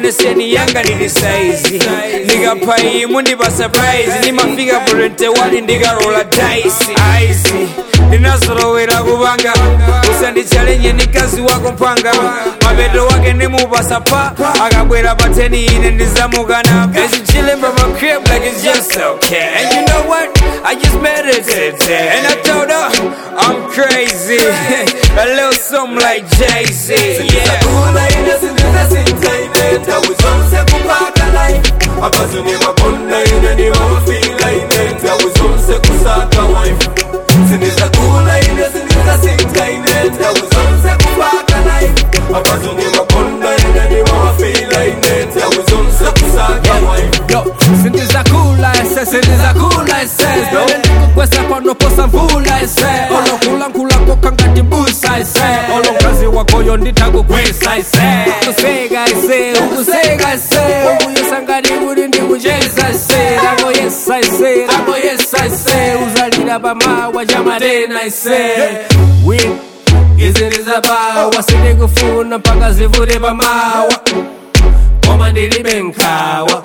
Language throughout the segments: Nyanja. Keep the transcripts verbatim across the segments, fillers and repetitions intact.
oneseni yanga nili saizi Nikapa imu ndipa surprise Nimafika burente wali ndika rolla dice Icy Ninazorowera kubanga Usandi challenge nikazi wako mpanga Mabedo wake nimubasa pa Akabwera pateni ine ndizamukana And she chillin' from my crib like it's just okay And you know what? I just meditated And I told her I'm crazy A little something like Jay-Z Yeah Kula ine sindiza sintaine Tawuzonse kupaka life Abazuni mabunda ine ni mawafila ine Tawuzonse kusaka wife Sindiza kula ine sindiza sintaine Tawuzonse kupaka life Abazuni mabunda ine ni mawafila ine Tawuzonse kusaka wife Yo, sindiza kula ese, sindiza kula ese Bele niko kwesa pano posa mvula ese Olo kula nkula koka ngati busa ese Olo mkazi wako yo nditaku kwesa ese Ukusega ese, ukusega ese Uku yosangari uri ndi kujeza ese Rago yesa ese, rago yesa ese Uzalira bama wajamarena ese Win, iziniza bawa Sindi kufuna mpaka zivure bamawa Oma ndilibenkawa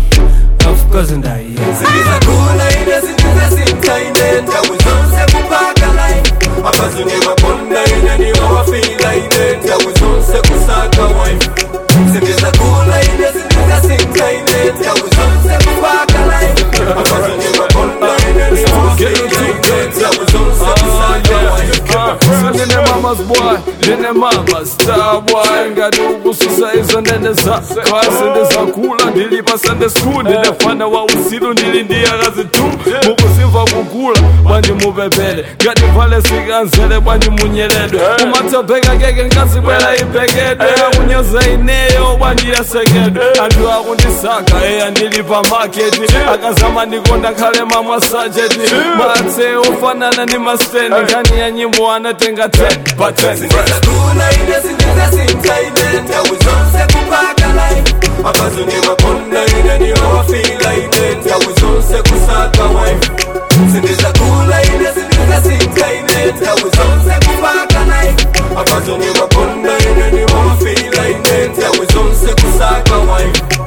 Of course ndaiyenza Sindiza kula ine sindiza sintaine Tawuzonse kupaka life Abazuni mabunda ine ni mawafila ine Tawuzonse kusaka wife Sindiza kula ine sindiza sintaine Tawuzonse kupaka life Abazuni mabunda ine ni mawafila ine Tawuzonse kusaka wife Nene mama's boy, nene mama's star boy Ngadi ukususa izo nene za Kasi ndeza kula, ndilipa Sunday school Nilefana wa usilu, nilindia gazi tu Mukusimva kukula, banji mubebele Ngadi vale siganzele, banji munyeledwe Umata peka keke nkasi kwela ipegedwe Akunyoza ineyo, banji ya segedwe Andu akundisaka, eya ndilipa market Akazama nikonda kale mama sajeti Mate ufanana ni masteni Kani ya nyimbo wanatenga ten pa ten Sindiza kula ine sindiza sintaine Tawuzonse kupaka life Abazuni mabunda ine ni mawafila ine Tawuzonse kusaka wife Sindiza kula ine sindiza sintaine Tawuzonse kupaka life Abazuni mabunda ine ni mawafila ine Tawuzonse kusaka wife